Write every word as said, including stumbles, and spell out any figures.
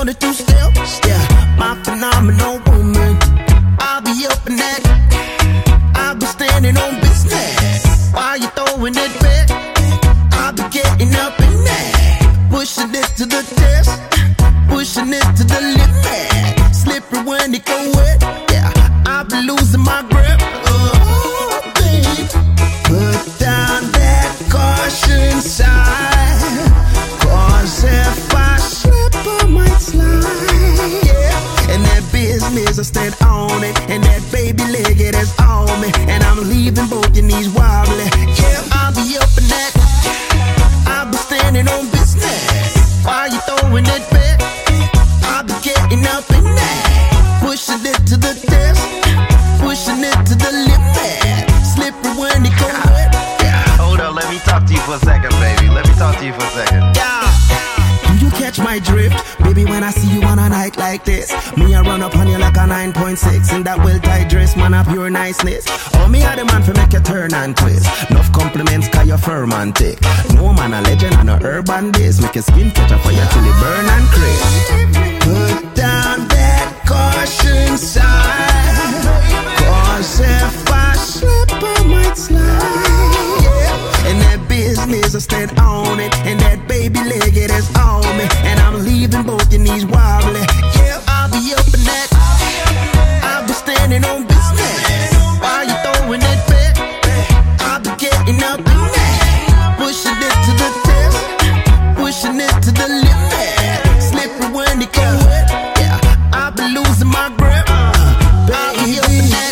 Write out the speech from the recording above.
wanna do still. Yeah, my phenomenal woman. I'll be up in that. I'll be standing on business. While you throwing it back, I'll be getting up in that. Pushing it to the test, pushing it to the limit. Slippery when it go wet. Yeah, I'll be losing my grip. Oh, babe, put down that caution sign, 'cause if I slip, I might slide. Yeah, and that business I stand on it, and that baby leg it is on me, and I'm leaving both your knees wobbly. Yeah, I'll be up in that. I'll be standing on business. While you throwing it back, I'll be getting up in that. Pushing it to the test, pushing it to the limit. Slippery when it go wet. Yeah. Hold up, let me talk to you for a second, baby. Let me talk to you for a second. Yeah. Do you catch my drift? Baby, when I see you on a night like this, me I run up on you like a nine point six in that well-tied dress, man, of pure niceness. Oh, me are the man for make you turn and twist. Enough compliments, cause you're firm and thick. No man a legend on a urban days. Make your skin catch up for you till it burn and crisp. Put down that caution sign, 'cause if I slip, I might slide. Yeah, and that business I stand on it, and that baby leg it is on me, and I'm leaving both your knees wobbly. Yeah, I'll be up in that. I'll be standing on business. While you throwing it back, I'll be getting up in that. Pushing it to the test, pushing it to the limit. Slippery when it go wet. Yeah, I'll be losing my grip. I'll be up in that.